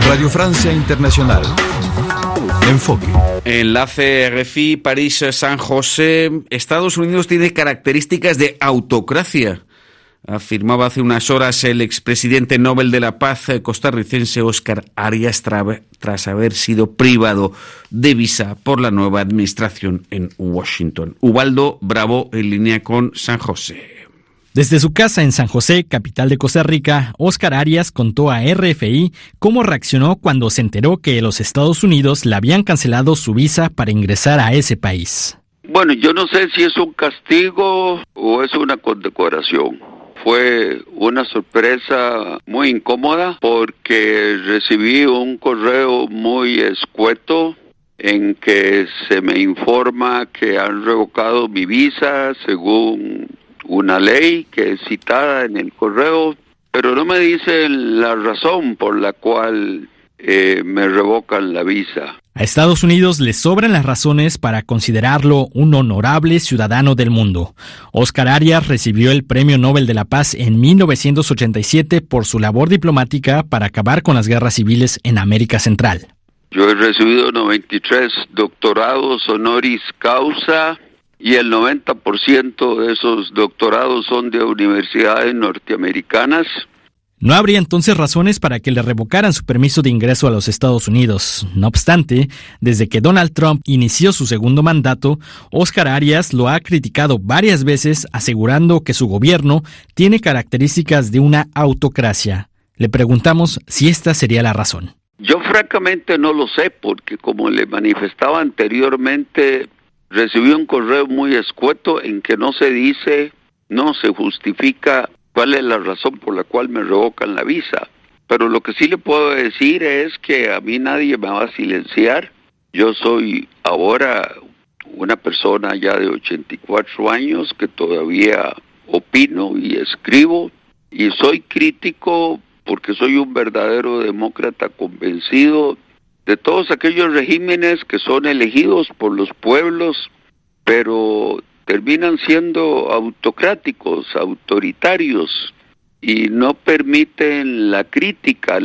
Radio Francia Internacional. Enfoque. Enlace RFI, París, San José. Estados Unidos tiene características de autocracia, afirmaba hace unas horas el expresidente Nobel de la Paz costarricense Óscar Arias tras haber sido privado de visa por la nueva administración en Washington. Ubaldo Bravo en línea con San José. Desde su casa en San José, capital de Costa Rica, Óscar Arias contó a RFI cómo reaccionó cuando se enteró que los Estados Unidos le habían cancelado su visa para ingresar a ese país. Bueno, yo no sé si es un castigo o es una condecoración. Fue una sorpresa muy incómoda porque recibí un correo muy escueto en que se me informa que han revocado mi visa según una ley que es citada en el correo, pero no me dicen la razón por la cual me revocan la visa. A Estados Unidos le sobran las razones para considerarlo un honorable ciudadano del mundo. Óscar Arias recibió el Premio Nobel de la Paz en 1987 por su labor diplomática para acabar con las guerras civiles en América Central. Yo he recibido 93 doctorados honoris causa y el 90% de esos doctorados son de universidades norteamericanas. No habría entonces razones para que le revocaran su permiso de ingreso a los Estados Unidos. No obstante, desde que Donald Trump inició su segundo mandato, Óscar Arias lo ha criticado varias veces, asegurando que su gobierno tiene características de una autocracia. Le preguntamos si esta sería la razón. Yo francamente no lo sé, porque como le manifestaba anteriormente, recibí un correo muy escueto en que no se dice, no se justifica cuál es la razón por la cual me revocan la visa. Pero lo que sí le puedo decir es que a mí nadie me va a silenciar. Yo soy ahora una persona ya de 84 años que todavía opino y escribo, y soy crítico porque soy un verdadero demócrata convencido de todos aquellos regímenes que son elegidos por los pueblos, pero terminan siendo autocráticos, autoritarios, y no permiten la crítica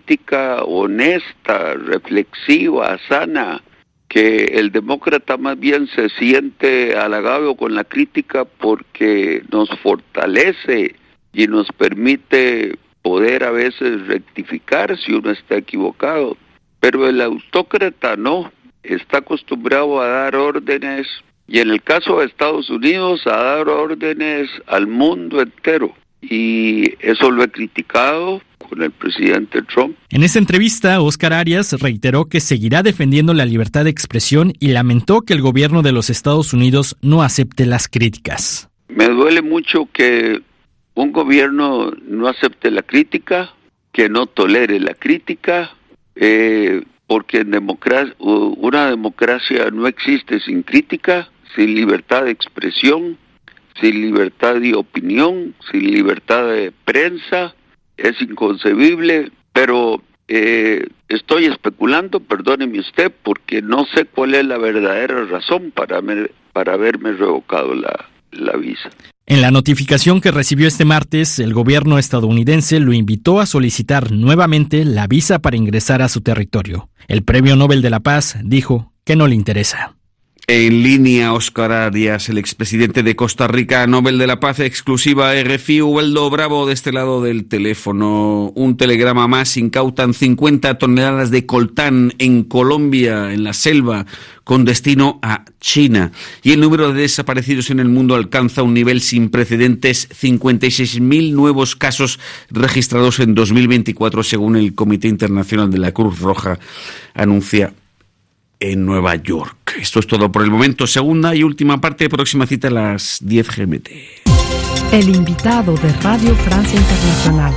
honesta, reflexiva, sana, que el demócrata más bien se siente halagado con la crítica porque nos fortalece y nos permite poder a veces rectificar si uno está equivocado. Pero el autócrata no, está acostumbrado a dar órdenes, y en el caso de Estados Unidos, a dar órdenes al mundo entero. Y eso lo he criticado con el presidente Trump. En esta entrevista, Óscar Arias reiteró que seguirá defendiendo la libertad de expresión y lamentó que el gobierno de los Estados Unidos no acepte las críticas. Me duele mucho que un gobierno no acepte la crítica, que no tolere la crítica, porque una democracia no existe sin crítica, sin libertad de expresión, sin libertad de opinión, sin libertad de prensa. Es inconcebible, pero estoy especulando, perdóneme usted, porque no sé cuál es la verdadera razón para haberme revocado la visa. En la notificación que recibió este martes, el gobierno estadounidense lo invitó a solicitar nuevamente la visa para ingresar a su territorio. El Premio Nobel de la Paz dijo que no le interesa. En línea, Óscar Arias, el expresidente de Costa Rica, Nobel de la Paz, exclusiva RFI. Ubaldo Bravo, de este lado del teléfono. Un telegrama más: incautan 50 toneladas de coltán en Colombia, en la selva, con destino a China. Y el número de desaparecidos en el mundo alcanza un nivel sin precedentes: 56.000 nuevos casos registrados en 2024, según el Comité Internacional de la Cruz Roja anuncia en Nueva York. Esto es todo por el momento. Segunda y última parte, próxima cita a las 10 GMT. El invitado de Radio Francia Internacional.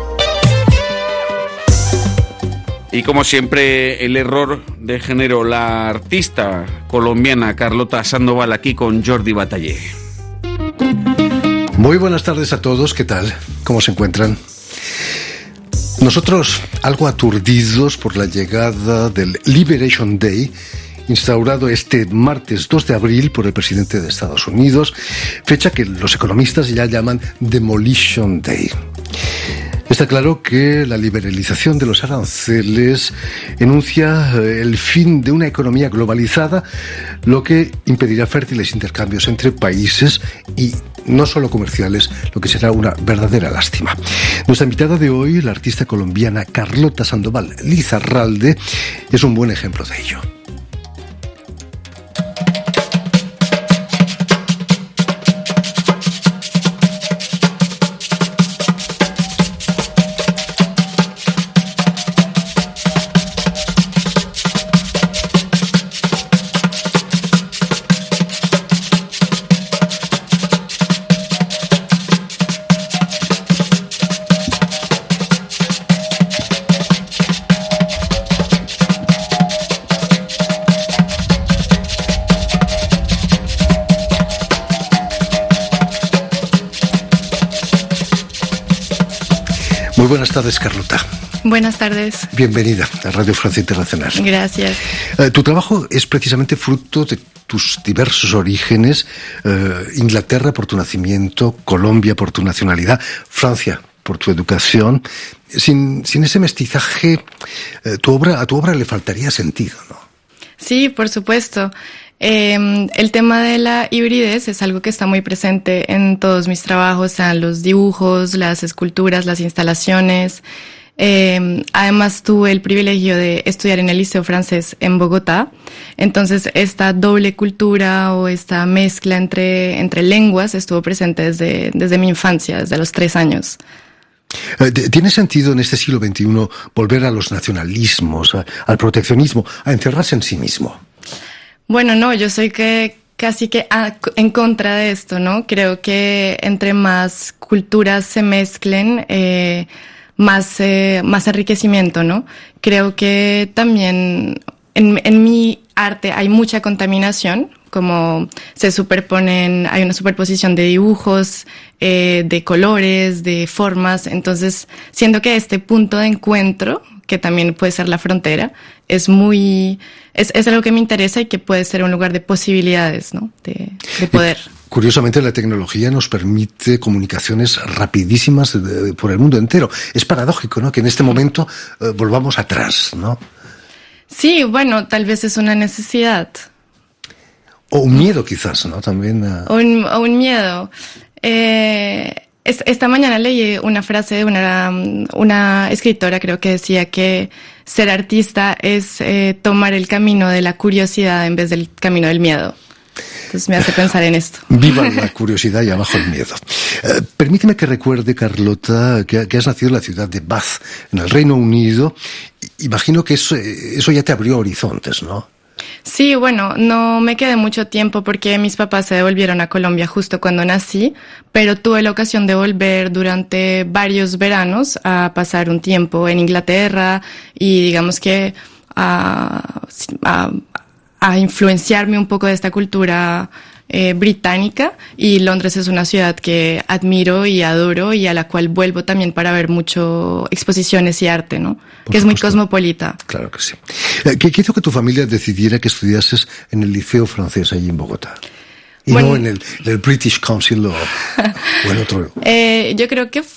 Y como siempre, el error de género, la artista colombiana Carlota Sandoval, aquí con Jordi Batallé. Muy buenas tardes a todos, ¿qué tal? ¿Cómo se encuentran? Nosotros algo aturdidos por la llegada del Liberation Day, instaurado este martes 2 de abril por el presidente de Estados Unidos, fecha que los economistas ya llaman Demolition Day. Está claro que la liberalización de los aranceles enuncia el fin de una economía globalizada, lo que impedirá fértiles intercambios entre países y no solo comerciales, lo que será una verdadera lástima. Nuestra invitada de hoy, la artista colombiana Carlota Sandoval Lizarralde, es un buen ejemplo de ello. Muy buenas tardes, Carlota. Buenas tardes. Bienvenida a Radio Francia Internacional. Gracias. Tu trabajo es precisamente fruto de tus diversos orígenes. Inglaterra por tu nacimiento, Colombia por tu nacionalidad, Francia por tu educación. Sin ese mestizaje, a tu obra le faltaría sentido, ¿no? Sí, por supuesto. El tema de la hibridez es algo que está muy presente en todos mis trabajos, sean los dibujos, las esculturas, las instalaciones. Además tuve el privilegio de estudiar en el Liceo Francés en Bogotá. Entonces esta doble cultura o esta mezcla entre lenguas estuvo presente desde mi infancia, desde los 3 años. ¿Tiene sentido en este siglo XXI volver a los nacionalismos, al proteccionismo, a encerrarse en sí mismo? Bueno, no, yo soy casi que en contra de esto, ¿no? Creo que entre más culturas se mezclen, más enriquecimiento, ¿no? Creo que también en mi arte hay mucha contaminación, como se superponen, hay una superposición de dibujos, de colores, de formas. Entonces, siento que este punto de encuentro, que también puede ser la frontera, es algo que me interesa y que puede ser un lugar de posibilidades, ¿no? De poder. Curiosamente, la tecnología nos permite comunicaciones rapidísimas por el mundo entero. Es paradójico, ¿no?, que en este momento volvamos atrás, ¿no? Sí, bueno, tal vez es una necesidad. O un miedo, quizás, ¿no? También. O un miedo. Esta mañana leí una frase de una escritora, creo que decía que ser artista es tomar el camino de la curiosidad en vez del camino del miedo. Entonces me hace pensar en esto. Viva la curiosidad y abajo el miedo. Permíteme que recuerde, Carlota, que has nacido en la ciudad de Bath, en el Reino Unido. Imagino que eso ya te abrió horizontes, ¿no? Sí, bueno, no me quedé mucho tiempo porque mis papás se devolvieron a Colombia justo cuando nací, pero tuve la ocasión de volver durante varios veranos a pasar un tiempo en Inglaterra y digamos que a influenciarme un poco de esta cultura británica, y Londres es una ciudad que admiro y adoro y a la cual vuelvo también para ver mucho exposiciones y arte, ¿no? Que es muy cosmopolita. Claro que sí. ¿Qué hizo que tu familia decidiera que estudiases en el Liceo Francés allí en Bogotá? Y bueno, no en el British Council o en otro. Yo creo que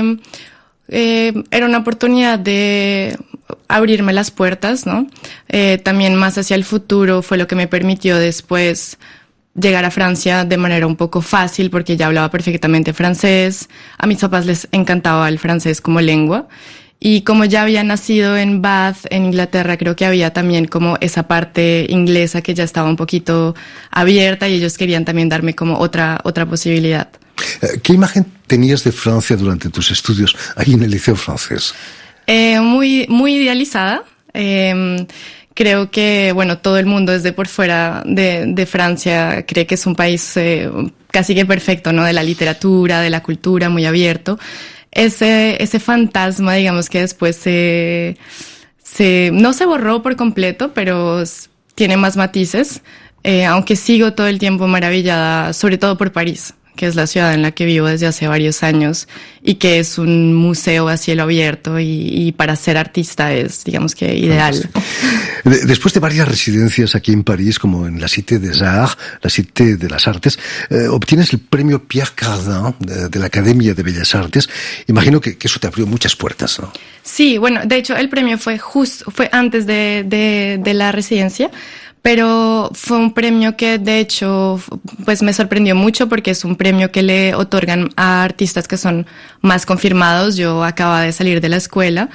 era una oportunidad de abrirme las puertas, ¿no? También más hacia el futuro fue lo que me permitió después llegar a Francia de manera un poco fácil porque ya hablaba perfectamente francés. A mis papás les encantaba el francés como lengua. Y como ya había nacido en Bath, en Inglaterra, creo que había también como esa parte inglesa que ya estaba un poquito abierta y ellos querían también darme como otra posibilidad. ¿Qué imagen tenías de Francia durante tus estudios ahí en el Liceo Francés? Muy idealizada. Creo que, bueno, todo el mundo desde por fuera de Francia cree que es un país casi que perfecto, ¿no? De la literatura, de la cultura, muy abierto. Ese fantasma, digamos, que después no se borró por completo, pero tiene más matices, aunque sigo todo el tiempo maravillada, sobre todo por París, que es la ciudad en la que vivo desde hace varios años y que es un museo a cielo abierto y para ser artista es, digamos que, ideal. Después de varias residencias aquí en París, como en la Cité des Arts, la Cité de las Artes, obtienes el premio Pierre Cardin de la Academia de Bellas Artes. Imagino que eso te abrió muchas puertas, ¿no? Sí, bueno, de hecho el premio fue antes de la residencia, pero fue un premio que de hecho pues me sorprendió mucho porque es un premio que le otorgan a artistas que son más confirmados. Yo acababa de salir de la escuela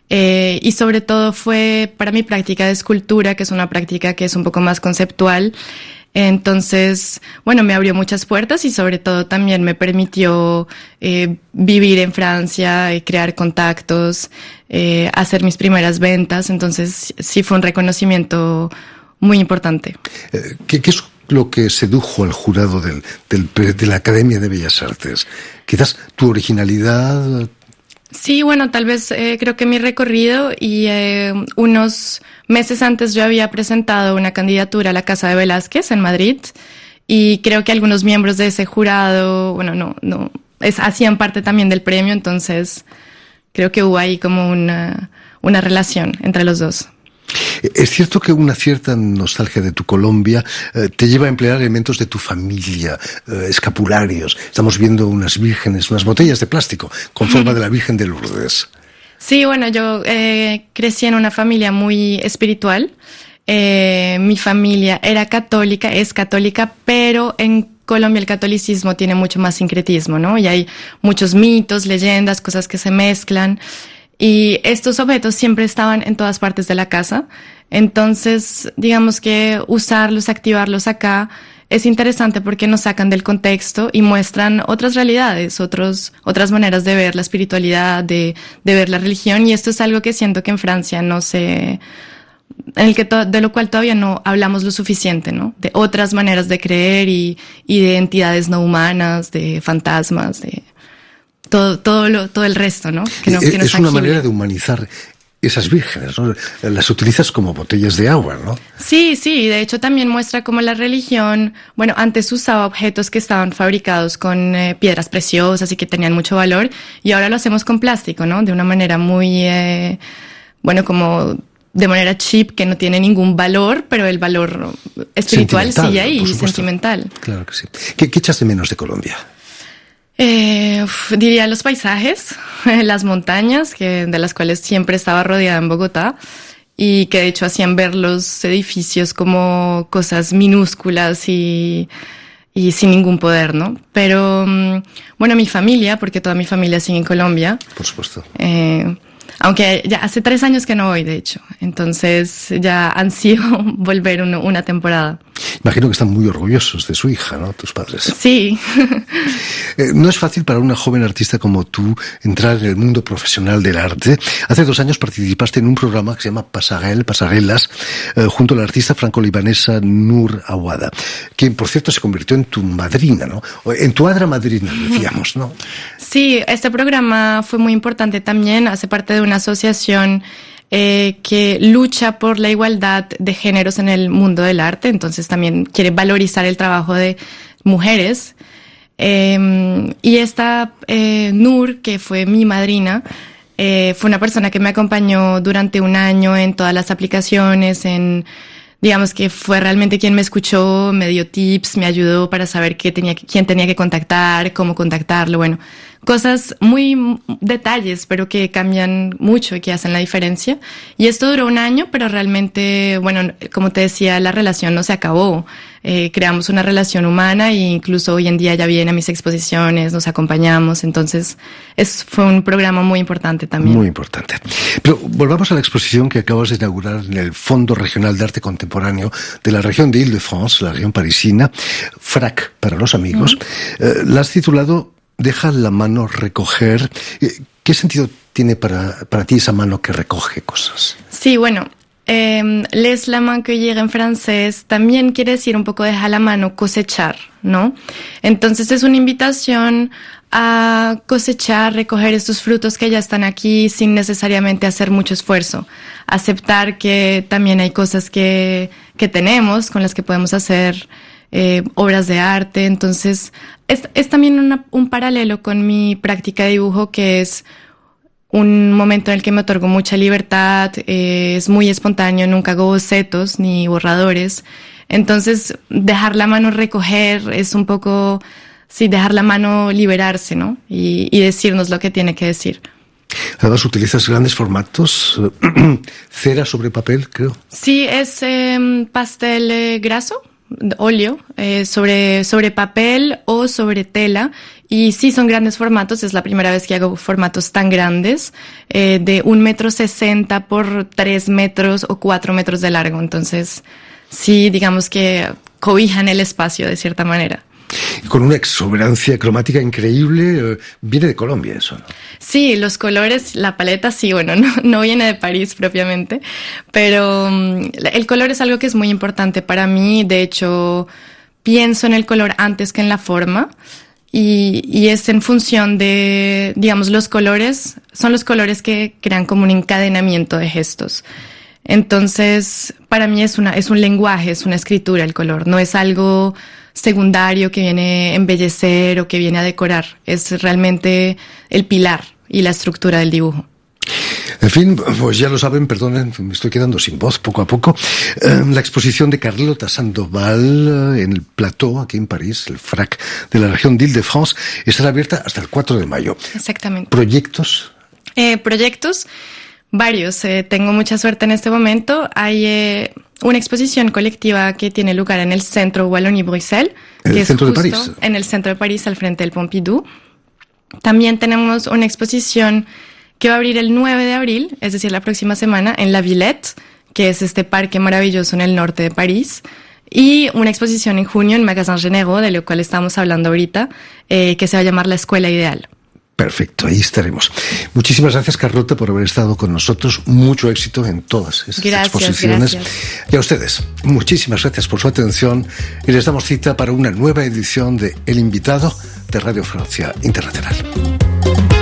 y sobre todo fue para mi práctica de escultura, que es una práctica que es un poco más conceptual. Entonces, bueno, me abrió muchas puertas y sobre todo también me permitió vivir en Francia, crear contactos, hacer mis primeras ventas. Entonces, sí fue un reconocimiento muy importante. ¿Qué es lo que sedujo al jurado de la Academia de Bellas Artes? Quizás tu originalidad. Sí, bueno, tal vez creo que mi recorrido y unos meses antes yo había presentado una candidatura a la Casa de Velázquez en Madrid y creo que algunos miembros de ese jurado, bueno, hacían parte también del premio, entonces creo que hubo ahí como una relación entre los dos. Es cierto que una cierta nostalgia de tu Colombia te lleva a emplear elementos de tu familia, escapularios. Estamos viendo unas vírgenes, unas botellas de plástico con forma de la Virgen de Lourdes. Sí, bueno, yo crecí en una familia muy espiritual. Mi familia es católica, pero en Colombia el catolicismo tiene mucho más sincretismo, ¿no? Y hay muchos mitos, leyendas, cosas que se mezclan. Y estos objetos siempre estaban en todas partes de la casa. Entonces, digamos que usarlos, activarlos acá es interesante porque nos sacan del contexto y muestran otras realidades, otras maneras de ver la espiritualidad, de ver la religión. Y esto es algo que siento que en Francia de lo cual todavía no hablamos lo suficiente, ¿no? De otras maneras de creer y de entidades no humanas, de fantasmas, de todo el resto, ¿no? Que no es una manera de humanizar esas vírgenes, ¿no? Las utilizas como botellas de agua, ¿no? Sí, de hecho también muestra cómo la religión, bueno, antes usaba objetos que estaban fabricados con piedras preciosas y que tenían mucho valor, y ahora lo hacemos con plástico, ¿no? De una manera muy, como de manera cheap, que no tiene ningún valor, pero el valor espiritual sigue ahí, sentimental. Claro que sí. ¿Qué echas de menos de Colombia? Diría los paisajes, las montañas, de las cuales siempre estaba rodeada en Bogotá y que de hecho hacían ver los edificios como cosas minúsculas y sin ningún poder, ¿no? Pero, bueno, mi familia, porque toda mi familia sigue en Colombia. Por supuesto. Aunque ya hace 3 años que no voy, de hecho. Entonces ya ansío volver una temporada. Imagino que están muy orgullosos de su hija, ¿no? Tus padres. Sí. No es fácil para una joven artista como tú entrar en el mundo profesional del arte. Hace 2 años participaste en un programa que se llama Pasarelas, junto a la artista franco-libanesa Nour Awada, que por cierto se convirtió en tu madrina, ¿no? En tu hada madrina, decíamos, ¿no? Sí, este programa fue muy importante también. Hace parte de una asociación que lucha por la igualdad de géneros en el mundo del arte, entonces también quiere valorizar el trabajo de mujeres. Y esta Nour, que fue mi madrina, fue una persona que me acompañó durante 1 año en todas las aplicaciones, digamos que fue realmente quien me escuchó, me dio tips, me ayudó para saber quién tenía que contactar, cómo contactarlo, bueno, cosas muy detalles, pero que cambian mucho y que hacen la diferencia. Y esto duró 1 año, pero realmente, bueno, como te decía, la relación no se acabó. Creamos una relación humana e incluso hoy en día ya viene a mis exposiciones, nos acompañamos, entonces fue un programa muy importante también. Muy importante. Pero volvamos a la exposición que acabas de inaugurar en el Fondo Regional de Arte Contemporáneo de la región de Île-de-France, la región parisina, FRAC para los amigos. La has titulado Deja la mano recoger. ¿Qué sentido tiene para ti esa mano que recoge cosas? Sí, bueno, laisse la main cueillir en francés también quiere decir un poco deja la mano cosechar, ¿no? Entonces es una invitación a cosechar, recoger estos frutos que ya están aquí sin necesariamente hacer mucho esfuerzo. Aceptar que también hay cosas que tenemos con las que podemos hacer obras de arte. Entonces, es también un paralelo con mi práctica de dibujo, que es un momento en el que me otorgo mucha libertad, es muy espontáneo, nunca hago bocetos ni borradores. Entonces, dejar la mano recoger es un poco, sí, dejar la mano liberarse, ¿no? Y decirnos lo que tiene que decir. Además, utilizas grandes formatos, cera sobre papel, creo. Sí, es pastel graso, óleo, sobre papel o sobre tela. Y sí, son grandes formatos. Es la primera vez que hago formatos tan grandes, de 1,60 m por 3 metros o 4 metros de largo. Entonces, sí, digamos que cobijan el espacio de cierta manera. Con una exuberancia cromática increíble. Viene de Colombia eso, ¿no? Sí, los colores, la paleta, sí, bueno, no viene de París propiamente, pero el color es algo que es muy importante para mí. De hecho, pienso en el color antes que en la forma. Y es en función de, digamos, los colores, son los colores que crean como un encadenamiento de gestos. Entonces, para mí es un lenguaje, es una escritura el color, no es algo secundario que viene a embellecer o que viene a decorar, es realmente el pilar y la estructura del dibujo. En fin, pues ya lo saben, perdonen, me estoy quedando sin voz poco a poco. La exposición de Carlota Sandoval en el Plateau, aquí en París, el FRAC de la región d'Île-de-France, estará abierta hasta el 4 de mayo. Exactamente. ¿Proyectos? Proyectos, varios. Tengo mucha suerte en este momento. Hay una exposición colectiva que tiene lugar en el centro Wallonie-Bruxelles, que es justo en el centro de París, al frente del Pompidou. También tenemos una exposición que va a abrir el 9 de abril, es decir, la próxima semana, en La Villette, que es este parque maravilloso en el norte de París, y una exposición en junio en Magasin Généraux, de lo cual estamos hablando ahorita, que se va a llamar La Escuela Ideal. Perfecto, ahí estaremos. Muchísimas gracias, Carlota, por haber estado con nosotros. Mucho éxito en todas esas exposiciones. Gracias. Y a ustedes, muchísimas gracias por su atención y les damos cita para una nueva edición de El Invitado de Radio Francia Internacional.